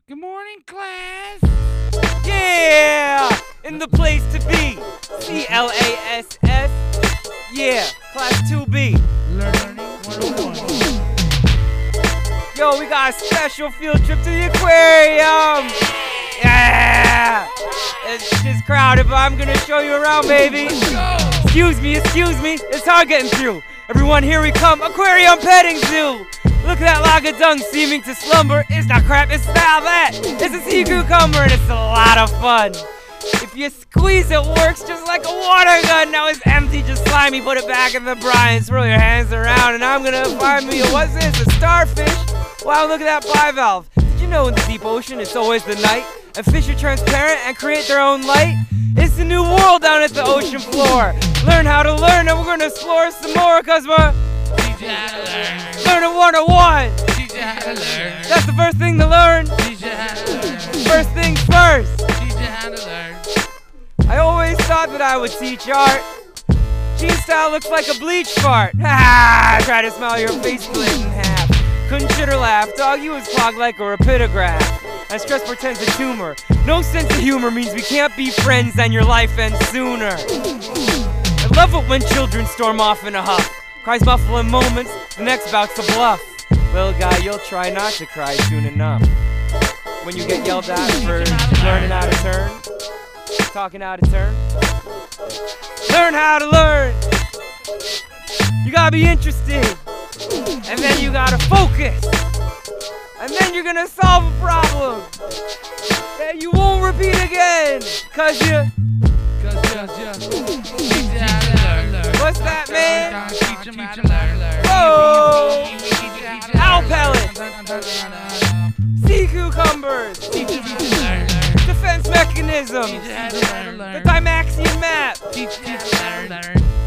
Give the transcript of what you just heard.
Good morning, class. Yeah! In the place to be. CLASS. Yeah, class 2B. Learning 101. Yo, we got a special field trip to the aquarium. Yeah! It's just crowded, but I'm gonna show you around, baby. Excuse me. It's hard getting through. Everyone, here we come. Aquarium petting zoo. Look at that log of dung seeming to slumber. It's not crap, it's not that. It's a sea cucumber and it's a lot of fun. If you squeeze it works just like a water gun. Now it's empty, just slimy, put it back in the brine. Swirl your hands around and I'm gonna find me what's this, a starfish? Wow, look at that bivalve. Did you know in the deep ocean it's always the night? And fish are transparent and create their own light? It's a new world down at the ocean floor. Learn how to learn and we're gonna explore some more cause we're Teach you how to learn. Learning 101. Teach you how to learn. That's the first thing to learn. Teach you how to learn. First things first. Teach you how to learn. I always thought that I would teach art. G-style looks like a bleach fart. Ha! Try to smile, your face split in half. Couldn't shit or laugh. Dog, you was clogged like a rapidograph. And stress portends a tumor. No sense of humor means we can't be friends and your life ends sooner. I love it when children storm off in a huff. Cries muffle in moments, the next bout's a bluff. Little guy, you'll try not to cry soon enough. When you get yelled at for learning how to turn, talking out of turn. Learn how to learn. You gotta be interested. And then you gotta focus. And then you're gonna solve a problem that you won't repeat again. Cause you... Teach you how to learn. What's that, man? Teach you how to learn. Whoa! Owl pellets! Sea cucumbers! Teach you how to learn. Defense mechanisms! Teach you how to learn. The Dymaxion map! Teach you how to learn.